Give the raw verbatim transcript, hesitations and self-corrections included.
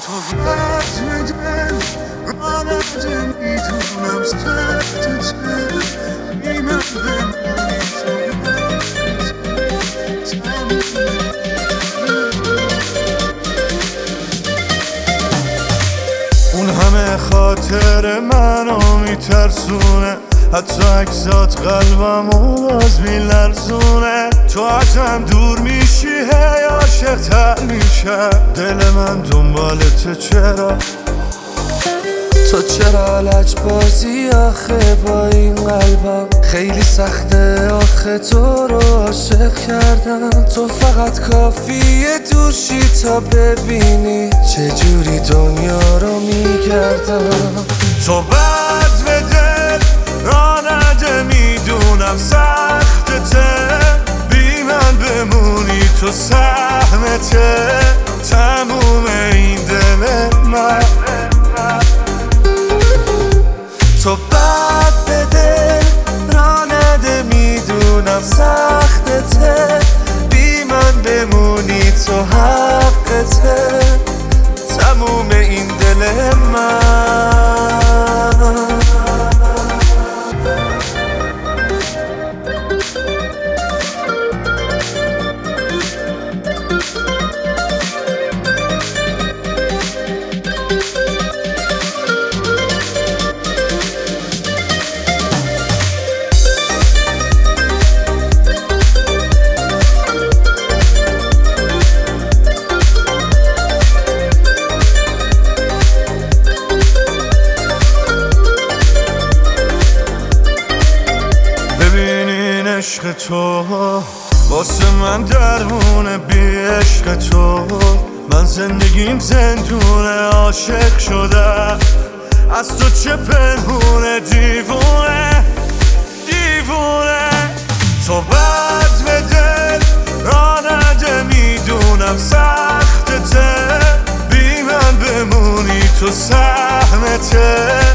تو بد دل رانده میدونم سخت چه بی من بمونی اون همه خاطر منو میترسونه، حتی اکسات قلبمو باز میلرزونه. تو ازم دور میشی هی عاشق تر میشه، دل من دنبالته چرا؟ تو چرا لج بازی آخه با این قلبم؟ خیلی سخته آخه تو رو عاشق کردم. تو فقط کافیه دوشی تا ببینی چجوری دنیا رو میگردم. تو بد به دل رانده میدونم سختته، بی من بمونی تو سهمته تموم این دل من. تو بد به دل رانده میدونم سختته، بی من بمونی تو حقته تموم این دل من. عشق تو واسه من درمونه، بی عشق تو من زندگیم زندونه. عاشق شدم از تو چه پنهونه، دیوونه دیوونه. تو بد به دل رانده میدونم سختته، بی من بمونی تو سهمته